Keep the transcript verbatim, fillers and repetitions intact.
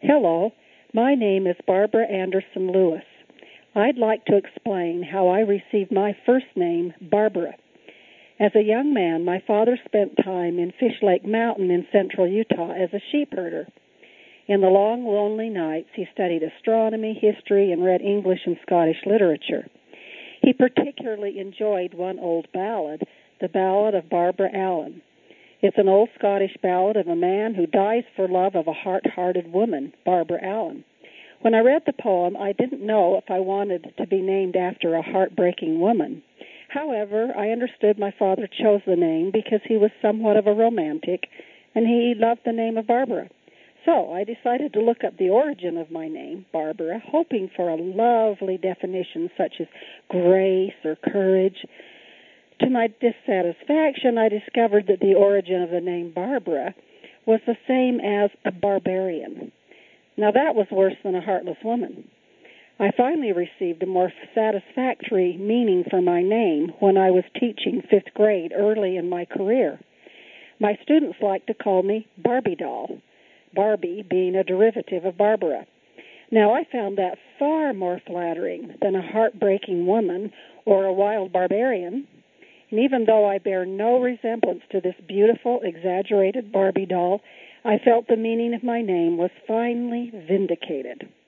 Hello, my name is Barbara Anderson Lewis. I'd like to explain how I received my first name, Barbara. As a young man, my father spent time in Fish Lake Mountain in central Utah as a sheep herder. In the long, lonely nights, he studied astronomy, history, and read English and Scottish literature. He particularly enjoyed one old ballad, the Ballad of Barbara Allen. It's an old Scottish ballad of a man who dies for love of a heart-hearted woman, Barbara Allen. When I read the poem, I didn't know if I wanted to be named after a heartbreaking woman. However, I understood my father chose the name because he was somewhat of a romantic, and he loved the name of Barbara. So I decided to look up the origin of my name, Barbara, hoping for a lovely definition such as grace or courage. To my dissatisfaction, I discovered that the origin of the name Barbara was the same as a barbarian. Now that was worse than a heartless woman. I finally received a more satisfactory meaning for my name when I was teaching fifth grade early in my career. My students liked to call me Barbie doll, Barbie being a derivative of Barbara. Now I found that far more flattering than a heartbreaking woman or a wild barbarian. And even though I bear no resemblance to this beautiful, exaggerated Barbie doll, I felt the meaning of my name was finally vindicated.